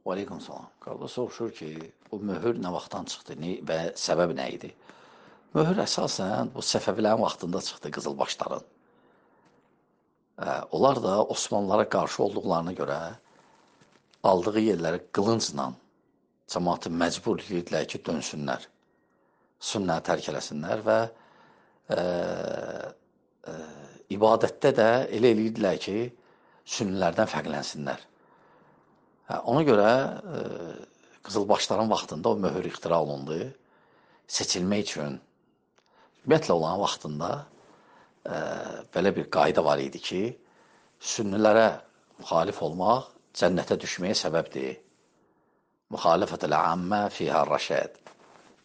Aleyküm salam. Qardaş soruşur ki, bu möhür nə vaxtdan çıxdı və səbəb nə idi? Möhür əsasən bu Səfəvilərin vaxtında çıxdı qızılbaşların. Onlar da Osmanlılara qarşı olduqlarına görə aldığı yerləri qılıncla cəmaatı məcbur edirdilər ki, dönsünlər, sünnəni tərk eləsinlər və ibadətdə də elə eləyirdilər ki, sünnilərdən fərqlənsinlər. Ona görə qızılbaşların vaxtında o möhür ixtira olundu. Seçilmək üçün, ümumiyyətlə olan vaxtında belə bir qayda var idi ki, sünnilərə müxalif olmaq cənnətə düşməyə səbəbdir. Müxalifətəl-əmmə fihər rəşəd.